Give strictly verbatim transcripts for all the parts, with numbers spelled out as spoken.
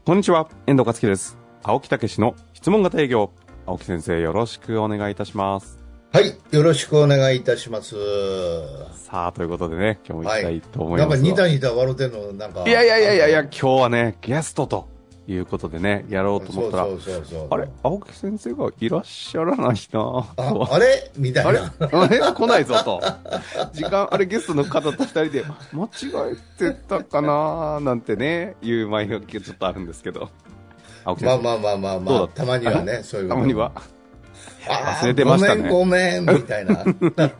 こんにちは、遠藤克樹です。青木武の質問型営業。青木先生、よろしくお願いいたします。 はい、よろしくお願いいたします。 さあ、ということでね、今日も行きたいと思います。 はい、なんか似た似た笑うてんの、なんか。 いやいやいやいやいや、今日はね、ゲストということでね、やろうと思ったら、 そうそうそうそう、 あれ、青木先生がいらっしゃらないなあ、あれみたいな。 あれあれ来ないぞと。時間、あれ、ゲストの方と二人で、間違えてたかななんてね、いう前置きがちょっとあるんですけど。青木先生。 まあまあまあまあまあ、たまにはね、そういうたまには。 あ忘れてましたね。 ごめんごめん、みたいな。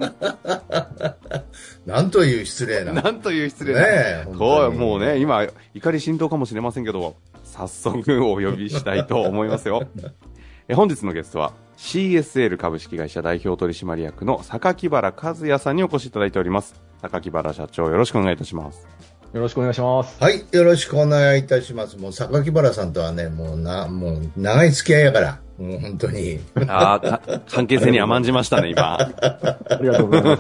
なんという失礼な。 なんという失礼な。 ねえ。 こう、もうね、今、怒り心頭かもしれませんけど、早速お呼びしたいと思いますよ。え本日のゲストは シーエスエル 株式会社代表取締役の榊原和也さんにお越しいただいております。榊原社長、よろしくお願いいたします。 よろしくお願いします。 はい、よろしくお願いいたします。もう榊原さんとはね、もうな、もう長い付き合いやから、もう本当に。 ああ、関係性に甘んじましたね、今。 ありがとうございます。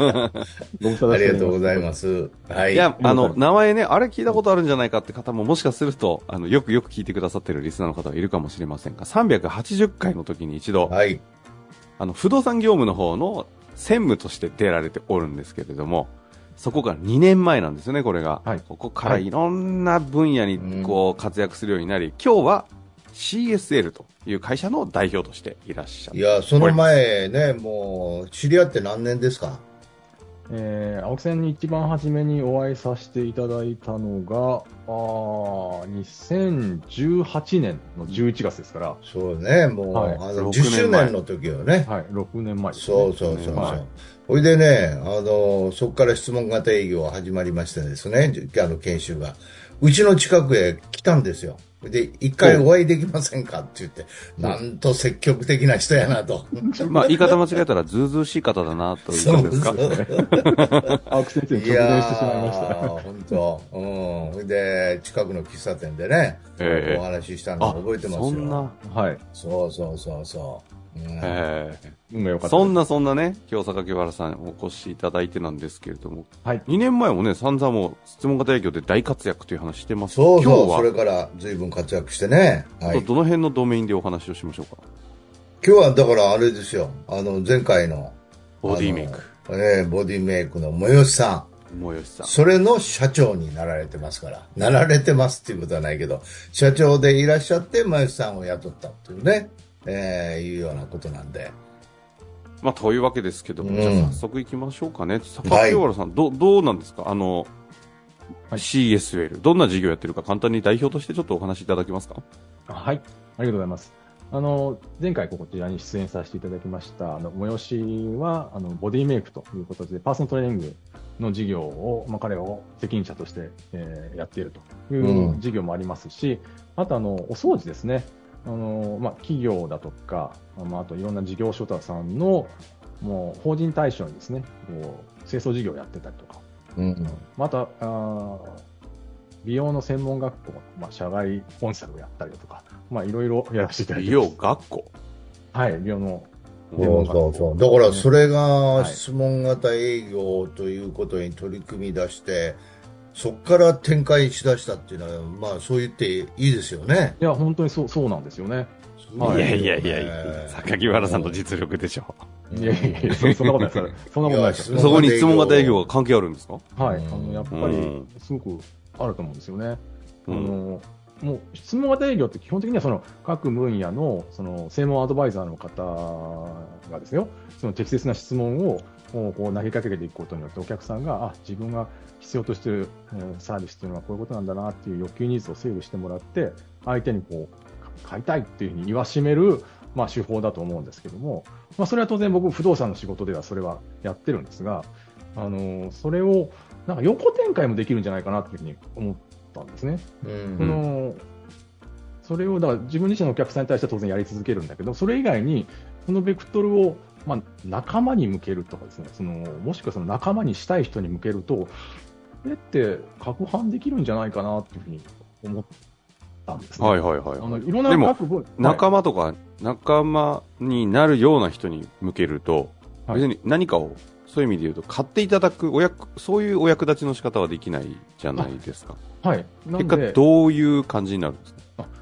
ありがとうございます。はい。 いや、あの、名前ね、あれ聞いたことあるんじゃないかって方ももしかすると、あの、よくよく聞いてくださってるリスナーの方はいるかもしれませんが、さんびゃくはちじゅっかいの時に一度、 はい。 あの、不動産業務の方の専務として出られておるんですけれども、そこがにねんまえなんですよね、これが。はい、ここからいろんな分野にこう活躍するようになり、今日は シーエスエル という会社の代表としていらっしゃる。 いや、その前ね、もう、知り合って何年ですか？ えー、青木さんに一番初めにお会いさせていただいたのが、あにせんじゅうはちねんのじゅういちがつですから。 そうね、もう、はい、あのじゅっしゅうねんの時よね。 はい、ろくねんまえですね。 そうそうそうそう。はい、ほいでね、あの、そこから質問型営業が始まりましてですね、あの研修が。うちの近くへ来たんですよ。で、一回お会いできませんかって言って、なんと積極的な人やなと。 まあ、言い方間違えたら、ずうずうしい方だな、ということですか。 青木先生に直伝してしまいました。 本当。うん。で、近くの喫茶店でね、えー、お話ししたの覚えてますよ。 そんな。 はい。 そうそうそうそう。 うん、えー、そんなそんなね、今日榊原さんお越しいただいてなんですけれども、はい、にねんまえもね、散々もう質問型営業で大活躍という話してます。 そうそう、今日はそれから随分活躍してね。 はい、どの辺のドメインでお話をしましょうか。 今日はだからあれですよ、あの前回のボディメイク、 えー、ボディメイクの催しさん。 催しさん。 それの社長になられてますから。なられてますっていうことはないけど、社長でいらっしゃって催しさんを雇ったっていうね。えー、いうようなことなんで。 まあ、というわけですけども、うん、じゃあ早速行きましょうかね。榊原さん、はい、ど, どうなんですかあの、はい、シーエスエル、どんな事業やってるか簡単に代表としてちょっとお話しいただけますか？ はい。ありがとうございます。あの、前回こちらに出演させていただきました、あの、催しは、あの、ボディメイクということで、パーソナルトレーニングの事業を、まあ、彼を責任者として、えー、やっているという事業もありますし、うん、あと、あの、お掃除ですね。あのまあ、企業だとか、まあ、あといろんな事業所さんのもう法人対象にですね、こう清掃事業をやってたりとか、うん、またあ美容の専門学校、まあ、社外コンサルをやったりだとか、まあ、いろいろやらせていただいてます。 美容学校？ はい、美容のそうそうそう。だからそれが質問型営業ということに取り組み出して、そこから展開しだしたっていうのは、まあそう言っていいですよね。 いや、本当にそう、そうなんですよね。 はい、いやいやいやいや、榊原さんの実力でしょ。 いやいやいや、そんなことないです。そんなことないです。 そこに質問型営業が関係あるんですか？ はい、あの、やっぱり、すごくあると思うんですよね。うん、あの、もう質問型営業って基本的にはその各分野のその専門アドバイザーの方がですよ、その適切な質問をこう投げかけていくことによってお客さんが、あ、自分が必要としているサービスというのはこういうことなんだなっていう欲求ニーズを整理してもらって、相手にこう買いたいっていうふうに言わしめる、まあ、手法だと思うんですけども、まあ、それは当然僕不動産の仕事ではそれはやってるんですが、あのそれをなんか横展開もできるんじゃないかなというふうに思ったんですね。うん、そのそれをだから自分自身のお客さんに対しては当然やり続けるんだけど、それ以外にこのベクトルをまあ仲間に向けるとかですね、そのもしくはその仲間にしたい人に向けると、これって攪拌できるんじゃないかなというふうに思ったんですね。 はいはいはい、はい。 あのいろんなでも、 各分仲間とか仲間になるような人に向けると、はい、別に何かをそういう意味で言うと買っていただくお役、そういうお役立ちの仕方はできないじゃないですか。 はい。 結果どういう感じになるんですか？ あ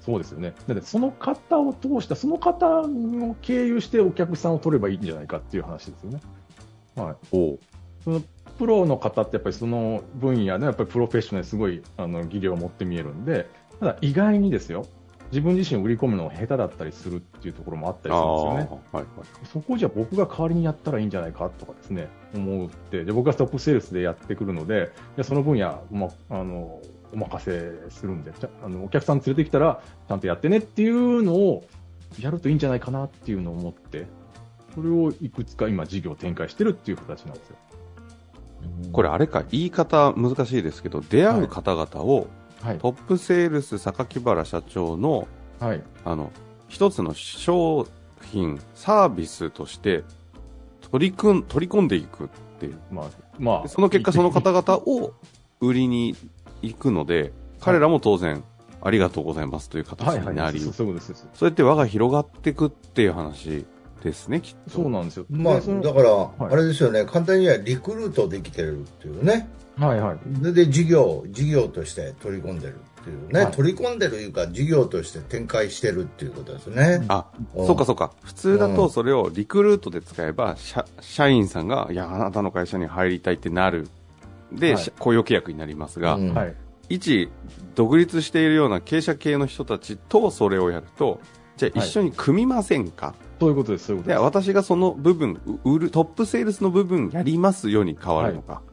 そうですよね。だってその方を通した、その方を経由してお客さんを取ればいいんじゃないかっていう話ですよね。はい。おそのプロの方ってやっぱりその分野でやっぱりプロフェッショナルですごいあの技量を持って見えるんで、ただ意外にですよ、自分自身を売り込むのが下手だったりするっていうところもあったりするんですよね。はいはい、そこをじゃあ僕が代わりにやったらいいんじゃないかとかですね、思って、で僕がトップセールスでやってくるので、でその分野、ま、あのお任せするんで、あのお客さん連れてきたらちゃんとやってねっていうのをやるといいんじゃないかなっていうのを思って、それをいくつか今事業を展開してるっていう形なんですよ。 これあれか、言い方難しいですけど、出会う方々を、はい、トップセールス榊原社長の、はい、あの一つの商品サービスとして取り組ん取り込んでいくっていう、まあまあ、その結果その方々を売りに行くので、はい、彼らも当然ありがとうございますという形になり、はいはい、そうやって輪が広がっていくっていう話ですね、きっと。 そうなんですよ。 まあ、だから、はい、あれですよね、簡単にはリクルートできてるっていうね。はいはい。で、で事業、事業として取り込んでるっていうね、はい、取り込んでるいうか、事業として展開してるっていうことですね。 あ、うん、そうかそうか。普通だとそれをリクルートで使えば、社、社員さんが、いや、あなたの会社に入りたいってなる。で、はい、雇用契約になりますが、うん、はい、一、独立しているような経営者系の人たちとそれをやると、じゃあ一緒に組みませんか、はい、 そういうことです、そういうことです。 で、私がその部分、売る、トップセールスの部分やりますように変わるのか。はい、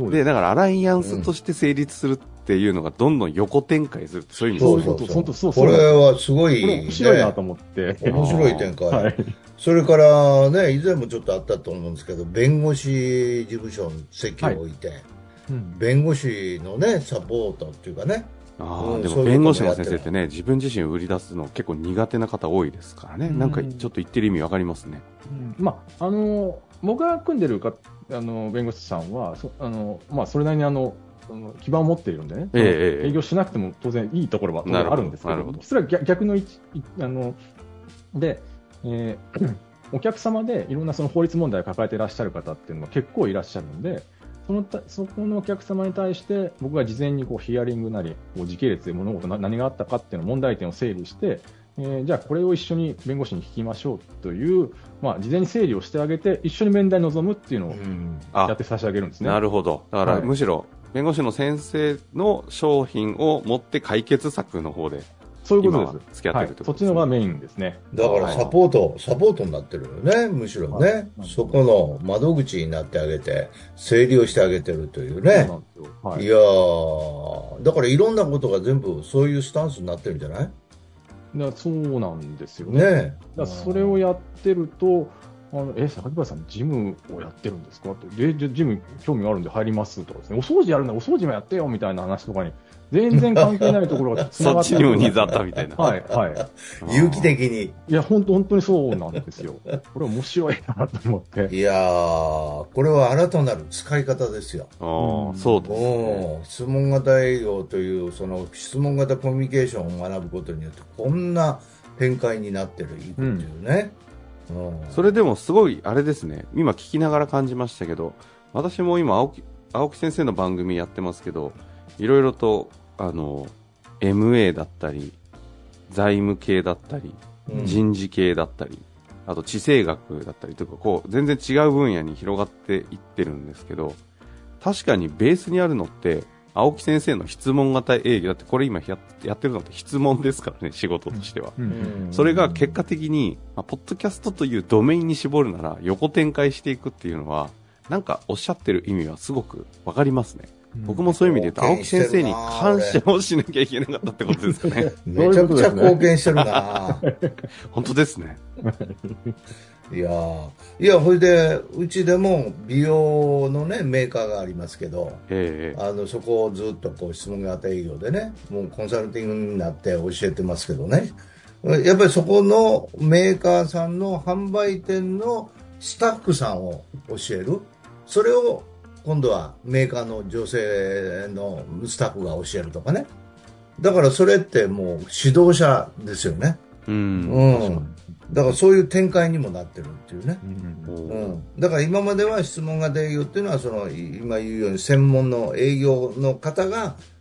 で, で、だからアライアンスとして成立するっていうのがどんどん横展開する、うん、そういう意味です。 そうそうそう。これはすごい、ね、 面白いなと思って。 面白い展開。はい、それからね、以前もちょっとあったと思うんですけど、弁護士事務所に席を置いて、はい、うん、弁護士のね、サポートっていうかね。 あうん、でも弁護士の先生ってね、自分自身を売り出すの結構苦手な方多いですからね、うん、なんかちょっと言ってる意味わかりますね。 うん、まあ、あの僕が組んでるかあの弁護士さんはそあの、まあ、それなりにあの基盤を持っているんでね、えー、営業しなくても当然いいところは当然あるんですけど、どそれは逆の位置あので、えー、お客様でいろんなその法律問題を抱えていらっしゃる方っていうのは結構いらっしゃるんで、そのたそこのお客様に対して僕が事前にこうヒアリングなりこう時系列で物事な何があったかっていうの問題点を整理して、えー、じゃあこれを一緒に弁護士に聞きましょうという、まあ、事前に整理をしてあげて一緒に面談に臨むっていうのをやって差し上げるんですね。 なるほど。だから、はい、むしろ弁護士の先生の商品を持って解決策の方でそういうことです。 付き合ってるってことですね。 はい、そっちのがメインですね。 だからサポート、サポートになってるよね、むしろね。はい、そこの窓口になってあげて、整理をしてあげてるというね。そうなんですよ。はい、いやー、だからいろんなことが全部そういうスタンスになってるんじゃない？ だそうなんですよね。ねだそれをやってると、あのえ、榊原さん、ジムをやってるんですかって、で、ジム興味があるんで入りますとかですね、お掃除やるんだ、お掃除もやってよみたいな話とかに、全然関係ないところがつながってそっちにもニーズあったみたいな。 はい、はい。 有機的に。 いや、本当、本当にそうなんですよ。これ面白いなと思って。 いやー、これは新たなる使い方ですよ。 ああ、そうですね。 質問型営業という、その質問型コミュニケーションを学ぶことによって、こんな展開になってるいくっていうね。うん、 それでもすごいあれですね、今聞きながら感じましたけど、私も今青木、青木先生の番組やってますけど、いろいろとあの エムエー だったり財務系だったり、うん、人事系だったり、あと地政学だったりとか、こう全然違う分野に広がっていってるんですけど、確かにベースにあるのって青木先生の質問型営業だって、これ今やってるのって質問ですからね、仕事としては。うん、それが結果的に、まあ、ポッドキャストというドメインに絞るなら横展開していくっていうのは、なんかおっしゃってる意味はすごくわかりますね。うん、僕もそういう意味で言うと、青木先生に感謝をしなきゃいけなかったってことですよね。 めちゃくちゃ貢献してるな本当ですね。 いやいや、ほいで、うちでも美容のね、メーカーがありますけど、えー、あの、そこをずっとこう質問型営業でね、もうコンサルティングになって教えてますけどね、やっぱりそこのメーカーさんの販売店のスタッフさんを教える。それを今度はメーカーの女性のスタッフが教えるとかね。だからそれってもう指導者ですよね。うん。うん。だからそういう展開にもなってるっていうね。うんうん、だから今までは質問型営業っていうのはその今言うように専門の営業の方が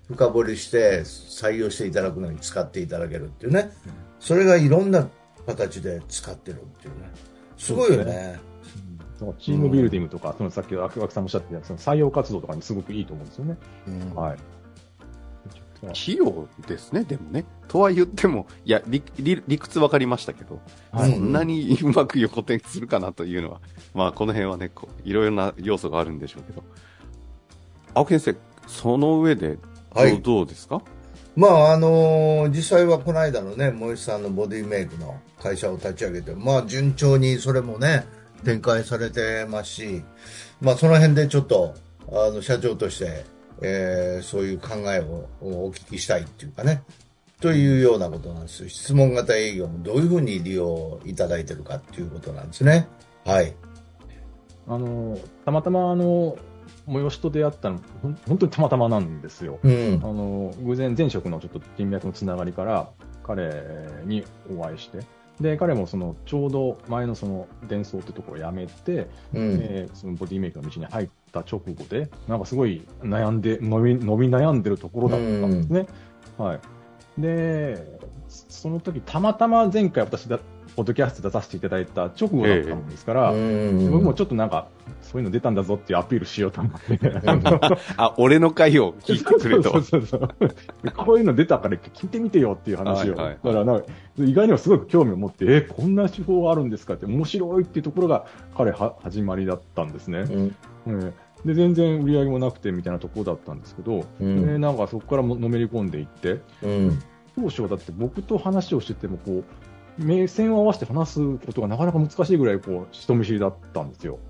深掘りして採用していただくのに使っていただけるっていうね、それがいろんな形で使ってるっていうね、すごいよね。 チームビルディングとか、そのさっき青木さんもおっしゃってたその採用活動とかにすごくいいと思うんですよね。うん、はい。 器用ですね、でもね。とは言っても、いや、理、理、理屈分かりましたけど、はい、そんなにうまく横転するかなというのは、まあ、この辺はね、こういろいろな要素があるんでしょうけど。青木先生、その上でどう、はい、どうですか？ まあ、あのー、実際はこの間のね、森さんのボディメイクの会社を立ち上げて、まあ、順調にそれもね、展開されてますし、まあ、その辺でちょっと、あの、社長として、えー、そういう考えをお聞きしたいっていうかね、というようなことなんです。質問型営業もどういうふうに利用いただいているかっていうことなんですね。はい。 あの、たまたまあの、催しと出会ったの、本当にたまたまなんですよ。 うん、 あの、偶然前職のちょっと人脈のつながりから、彼にお会いして、で、彼もその、ちょうど前のその、伝送ってところを辞めて、うん、えー、そのボディメイクの道に入った直後で、なんかすごい悩んで、伸び、伸び悩んでるところだったんですね。うん、はい。で、その時、たまたま前回私だ、ポッドキャスト出させていただいた直後だったもんですから、えー、僕もちょっとなんか、そういうの出たんだぞっていうアピールしようと思って。 あ、俺の回を聞いてくれと。 そうそうそうそうこういうの出たから聞いてみてよっていう話を。はいはいはい、だからなんか意外にはすごく興味を持って、え、こんな手法あるんですかって面白いっていうところが彼は始まりだったんですね。うんうん、で全然売り上げもなくてみたいなところだったんですけど、うん、でなんかそこからものめり込んでいって、うん、当初はだって僕と話をしててもこう、目線を合わせて話すことがなかなか難しいぐらいこう人見知りだったんですよ。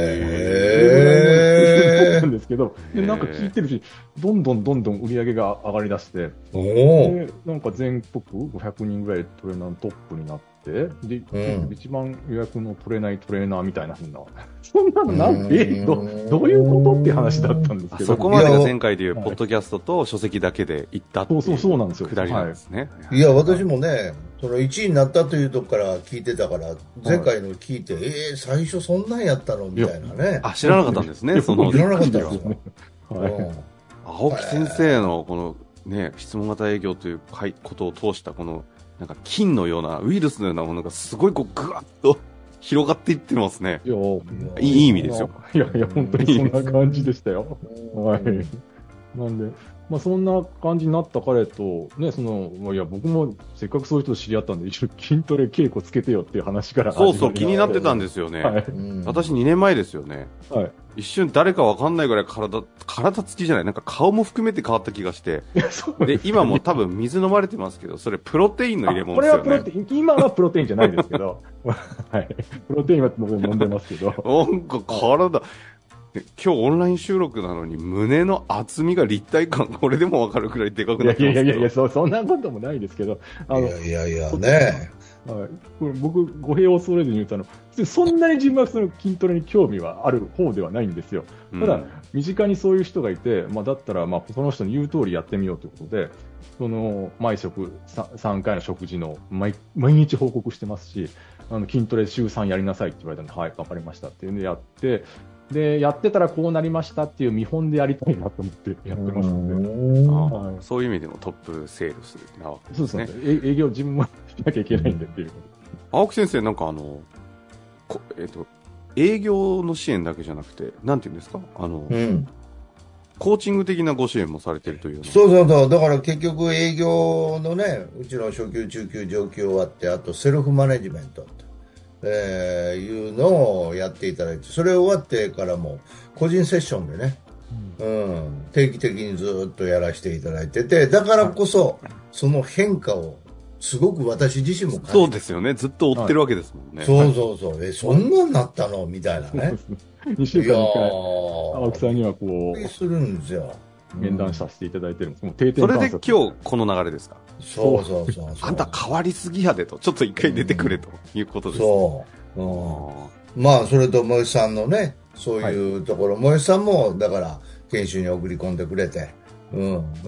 へー。なんですけど、でなんか聞いてるし、どんどんどんどん売り上げが上がりだして、でなんか全国ごひゃくにんぐらいトレーナーのトップになって、で、うん、一番予約の取れないトレーナーみたいなふうな、そんなのなんて、ど、どういうことって話だったんですけど。 そこまでが前回でいう、ポッドキャストと書籍だけで行ったっていう。 そうそうそうなんですよ。 くだりなんですね。 はい、いや、私もね、そのいちいになったというとこから聞いてたから、前回の聞いて、はい、えー、最初そんなんやったのみたいなね。 あ、知らなかったんですね、その。 知らなかったですよ。 はい。青木先生のこのね、質問型営業ということを通したこの、なんか菌のような、ウイルスのようなものがすごいこう、ぐわっと広がっていってますね。 いや、 いい意味ですよ。 いやいや、本当にそんな感じでしたよ。はい。なんで、まあ、そんな感じになった彼と、ね、その、いや、僕もせっかくそういう人と知り合ったんで、一緒に筋トレ稽古つけてよっていう話からそうそう、気になってたんですよね。はい、私にねんまえですよね。はい。一瞬誰かわかんないぐらい体、体つきじゃない、なんか顔も含めて変わった気がして。で、今も多分水飲まれてますけど、それプロテインの入れ物ですよね。 これはプロテイン、今はプロテインじゃないですけど、はい。プロテインは僕も飲んでますけど。 なんか体、今日オンライン収録なのに胸の厚みが立体感、これでも分かるくらいでかくなってますけど。 いやいやいやいや、そ、そんなこともないですけど。 あのいやいやいやね。 はい、これ僕、語弊を恐れずに言ったの、そんなに自分はその筋トレに興味はある方ではないんですよ。ただ、うん、身近にそういう人がいて、まあ、だったら、まあ、その人に言う通りやってみようということで、その毎食 3, さんかいの食事の 毎, 毎日報告してますし、あの筋トレ週さんやりなさいって言われたので、はい、わかりましたっていうんでやって、で、やってたらこうなりましたっていう見本でやりたいなと思ってやってますので、 はい、そういう意味でもトップセールスなわけですね。 そうですね。営業自分もしなきゃいけないんでっていう。 青木先生、なんかあの、えっと、営業の支援だけじゃなくて、なんていうんですか、あの、うん、コーチング的なご支援もされているという。 そうそうそう。だから結局営業のね、うちの初級、中級、上級終わって、あとセルフマネジメント。えー、いうのをやっていただいて、それ終わってからも個人セッションでね、うんうん、定期的にずっとやらせていただいてて、だからこそその変化をすごく私自身も感じて、 そうですよね、ずっと追ってるわけですもんね。 そうそうそう、えそんなんなったのみたいなね。 にしゅうかんにいっかい青木さんにはこうするんですよ。 面談させていただいてるんです。もう定点観察。それで今日この流れですか。 そうそうそうそう。 あんた変わりすぎやでと、ちょっと一回出てくれということです、ね。 そう。うん、まあそれと萌さんのね、そういうところ、萌、はい、さんもだから研修に送り込んでくれて、うん。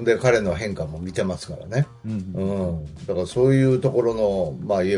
で彼の変化も見てますからね。うん。うん、だからそういうところのまあ言えば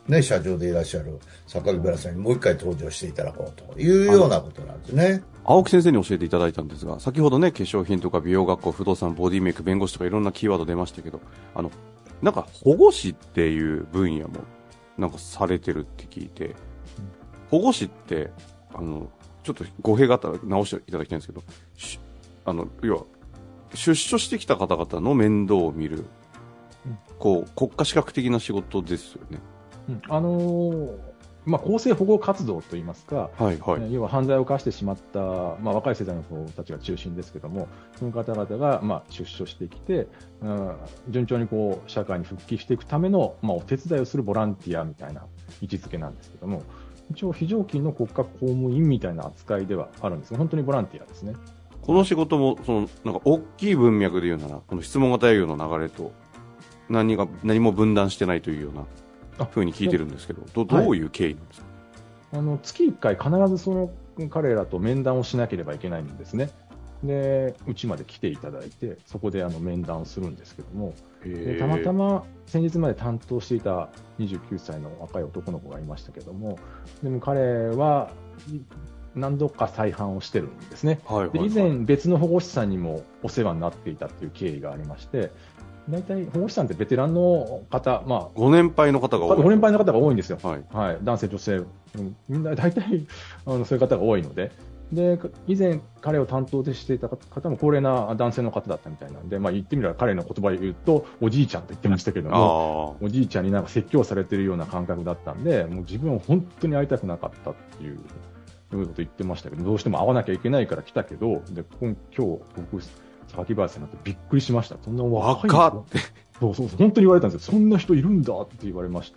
ね、社長でいらっしゃる榊原さんにもう一回登場していただこうというようなことなんですね。 青木先生に教えていただいたんですが、先ほどね、化粧品とか美容学校、不動産、ボディメイク、弁護士とかいろんなキーワード出ましたけど、あの、なんか保護士っていう分野もなんかされてるって聞いて、うん、保護士って、あの、ちょっと語弊があったら直していただきたいんですけど、あの、要は、出所してきた方々の面倒を見る、うん、こう、国家資格的な仕事ですよね。 うん、あのー、まあ、公正保護活動といいますか、 はいはい、 要は犯罪を犯してしまった、まあ、若い世代の子たちが中心ですけども、その方々が、まあ、出所してきて、うん、順調にこう社会に復帰していくための、まあ、お手伝いをするボランティアみたいな位置づけなんですけども、一応非常勤の国家公務員みたいな扱いではあるんですが、本当にボランティアですね。 この仕事もそのなんか大きい文脈で言うなら、この質問型営業の流れと何が何も分断してないというようなふうに聞いてるんですけど、ど, どういう経緯なんですか？ はい、あの月いっかい必ずその彼らと面談をしなければいけないんですね。で、うちまで来ていただいて、そこであの面談をするんですけども、でたまたま先日まで担当していたにじゅうきゅうさいの若い男の子がいましたけども、でも彼は何度か再犯をしてるんですね。はいはいはい、で以前別の保護士さんにもお世話になっていたという経緯がありまして、大体保護士さんってベテランの方、まあ、 ご年配の方が多い。 ご年配の方が多いんですよ。 はい。 はい、男性、女性、みんな大体あのそういう方が多いので、で、以前彼を担当でしていた方も高齢な男性の方だったみたいなんで、まあ言ってみれば彼の言葉で言うと、おじいちゃんと言ってましたけども、おじいちゃんになんか説教されているような感覚だったんで、もう自分は本当に会いたくなかったっていう、そういうこと言ってましたけど、どうしても会わなきゃいけないから来たけど、で、今日僕、榊原さんになってびっくりしました。そんな若い人って。そうそうそう、本当に言われたんですよ。そんな人いるんだって言われまして。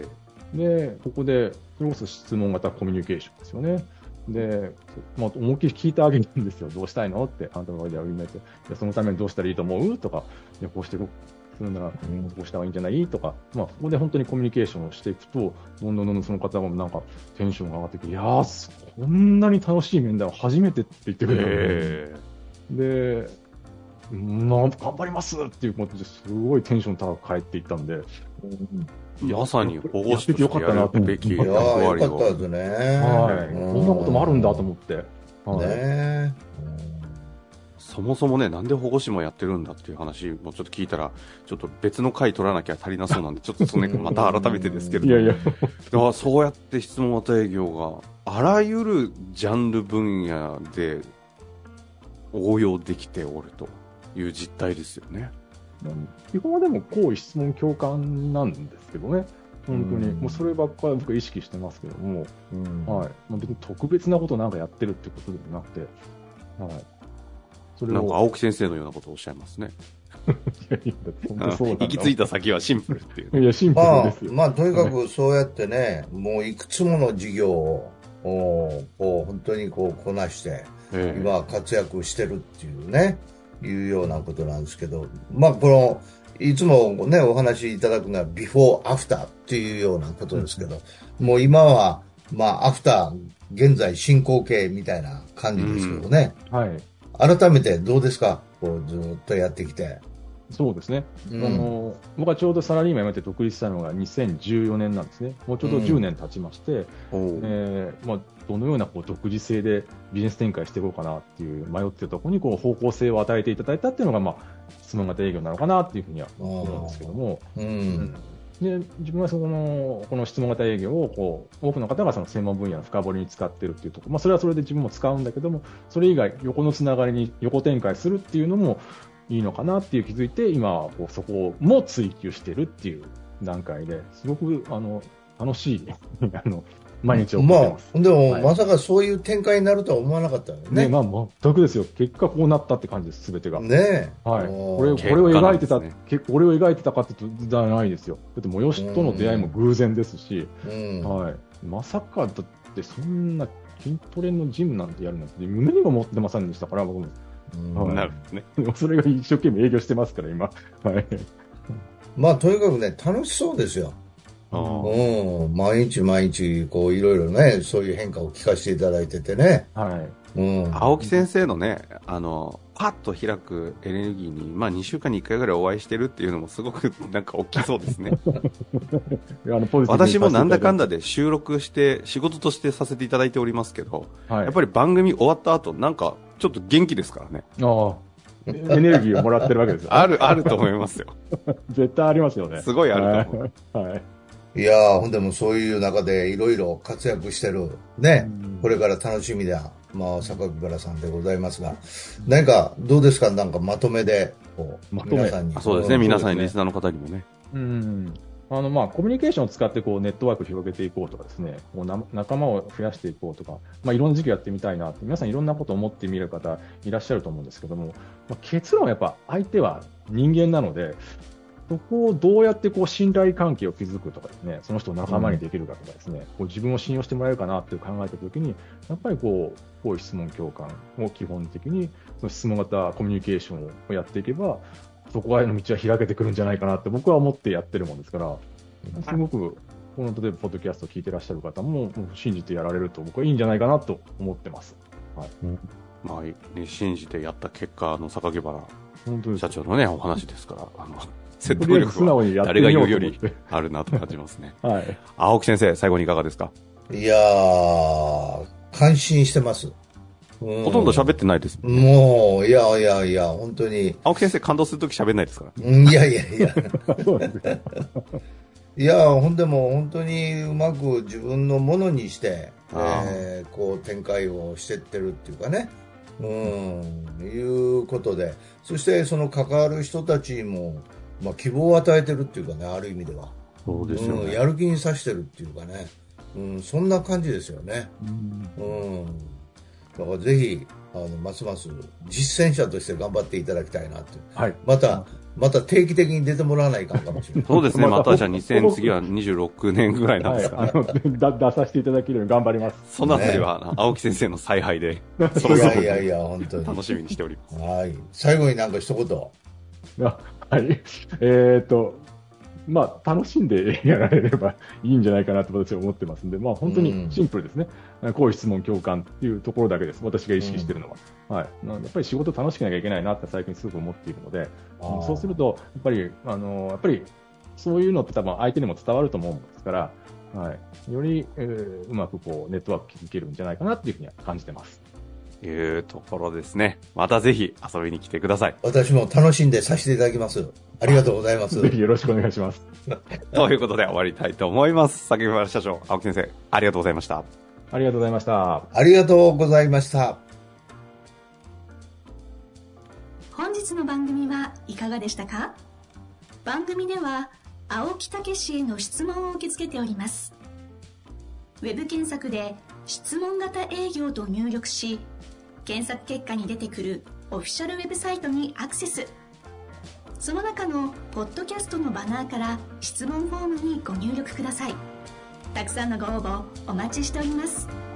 で、ここで、それこそ質問型コミュニケーションですよね。で、まあ、思いっきり聞いてあげるんですよ。どうしたいのって、あんたの場合では言われて、そのためにどうしたらいいと思うとか、いやこうしてこうするなら、こうした方がいいんじゃないとか、まあ、ここで本当にコミュニケーションをしていくと、どんどんどんどんその方もなんかテンションが上がってきて、いやー、こんなに楽しい面談は初めてって言ってくれるので、で、なん頑張りますっていうことですごいテンション高く帰っていったんで、 まさに保護士としてやるべき役割を。よかったですね。 はい。こんなこともあるんだと思って。 はい、ね。 そもそもね、なんで保護士もやってるんだっていう話もちょっと聞いたら、ちょっと別の回取らなきゃ足りなそうなんで、ちょっとそのね、また改めてですけれども。いやいや。だからそうやって質問型営業があらゆるジャンル分野で応用できておるという実態ですよね。 基本はでも好意質問共感なんですけどね、本当に、うん、もうそればっかり僕は意識してますけども、うん、はい、まあ、別に特別なことなんかやってるってことでもなくて、はい、 それをなんか青木先生のようなことをおっしゃいますね。いやいや本当そう行き着いた先はシンプルっていう、ね。 いやシンプルですよ。 まあ、まあ、とにかくそうやってね、もういくつもの事業をこう本当にこうこなして、えー、今活躍してるっていうね。いうようなことなんですけど、まあこのいつもねお話しいただくのはビフォーアフターっていうようなことですけど、うん、もう今はまあアフター現在進行形みたいな感じですけどね、 うん、はい、 改めてどうですか、こうずっとやってきて。 そうですね、うん、あの僕はちょうどサラリーマン辞めて独立したのがにせんじゅうよねんなんですね。もうちょうどじゅうねん経ちまして、うん、えーまあ、どのようなこう独自性でビジネス展開していこうかなっていう迷っているところにこう方向性を与えていただいたっていうのが、まあ、質問型営業なのかなっていうふうには思うんですけども、うん、で自分はそのこの質問型営業をこう多くの方がその専門分野の深掘りに使っているっていうところ、まあ、それはそれで自分も使うんだけども、それ以外横のつながりに横展開するっていうのもいいのかなっていう気づいて、今はこうそこも追求しているっていう段階ですごくあの楽しいあの毎日を送ってます。 まあ、でも、はい、まさかそういう展開になるとは思わなかったよね。 ね、まあ全くですよ。結果こうなったって感じです、すべてが。 ねえ。はい。これ、これを描いてた、ね、これを描いてたかって言うとじゃないですよ。だって、催しとの出会いも偶然ですし、うんはい。まさかだってそんな筋トレのジムなんてやるなんて夢にも思ってませんでしたから、僕も。 うんはい、なるほどね。 それが一生懸命営業してますから、今。はい。 まあ、とにかくね、楽しそうですよ。うん、毎日毎日、こう、いろいろね、そういう変化を聞かせていただいててね。 はい。 うん、 青木先生のね、あのパッと開くエネルギーに、まあ、にしゅうかんにいっかいぐらいお会いしてるっていうのもすごくなんか大きそうですねあのポジティブに私もなんだかんだで収録して仕事としてさせていただいておりますけど、はい、やっぱり番組終わった後なんかちょっと元気ですからね。 ああ、エネルギーをもらってるわけですよ、ね、 あるあると思いますよ絶対ありますよね。 すごいあると思う、 はいはい、 いやー、ほんでもそういう中でいろいろ活躍してるね、これから楽しみだ、まあ、榊原さんでございますが、何かどうですか、なんかまとめでこうまとめ皆さんに。 そうですね、皆さんにリスナーの方にもね、 うん、あのまあコミュニケーションを使ってこうネットワークを広げていこうとかですね、こうな仲間を増やしていこうとか、まあ、いろんな時期やってみたいなって皆さんいろんなことを思ってみる方いらっしゃると思うんですけども、まあ、結論はやっぱ相手は人間なので、そこをどうやってこう信頼関係を築くとかですね、その人を仲間にできるかとかですね、うん、こう自分を信用してもらえるかなって考えたときに、やっぱりこう、こういう質問共感を基本的に、その質問型コミュニケーションをやっていけば、そこへの道は開けてくるんじゃないかなって僕は思ってやってるもんですから、すごく、この例えばポッドキャストを聞いてらっしゃる方も、もう信じてやられると僕はいいんじゃないかなと思ってます。はい。 うんまあね、信じてやった結果の榊原社長のね、お話ですから、あの、説得力は誰が言うよりあるなと感じますね。 はい。 青木先生、最後にいかがですか？ いやー、感心してます。 うん、ほとんど喋ってないです。 もう、いやいやいや、本当に。 青木先生、感動するとき喋んないですから。 うん、いやいやいや。いや、ほんでも本当にうまく自分のものにして、えー、こう展開をしてってるっていうかね。うん、いうことで、そしてその関わる人たちも、まあ、希望を与えてるっていうかね、ある意味では。 そうですよね。 うん、やる気にさしてるっていうかね、うん、そんな感じですよね。うん、うん、だからぜひあのますます実践者として頑張っていただきたいなと。 はい。 またまた定期的に出てもらわないかんかもしれない。 そうですね。またじゃあにせん次はにじゅうろくねんぐらいなんですか、 はい、あのだ出させていただけるように頑張ります。 そのあたりは、ね、青木先生の采配でそろそろいやいやいや本当に楽しみにしております。 はい。最後になんか一言。 あはい。えー、っと。まあ、楽しんでやられればいいんじゃないかなと私は思ってますんで、まあ、本当にシンプルですね、うん、こういう質問、共感っていうところだけです、私が意識しているのは、うん、はい、やっぱり仕事楽しくなきゃいけないなって最近すごく思っているので、そうすると、やっぱり、あのやっぱりそういうのって多分相手にも伝わると思うんですから、はい、より、えー、うまくこうネットワーク築けるんじゃないかなっていうふうには感じてます。 いうところですね。またぜひ遊びに来てください。 私も楽しんでさせていただきます。ありがとうございます。 ぜひよろしくお願いします。 ということで終わりたいと思います。榊原社長、青木先生、ありがとうございました。 ありがとうございました。 ありがとうございました。 本日の番組はいかがでしたか？番組では青木武氏への質問を受け付けております。ウェブ検索で質問型営業と入力し、検索結果に出てくるオフィシャルウェブサイトにアクセス。その中のポッドキャストのバナーから質問フォームにご入力ください。たくさんのご応募お待ちしております。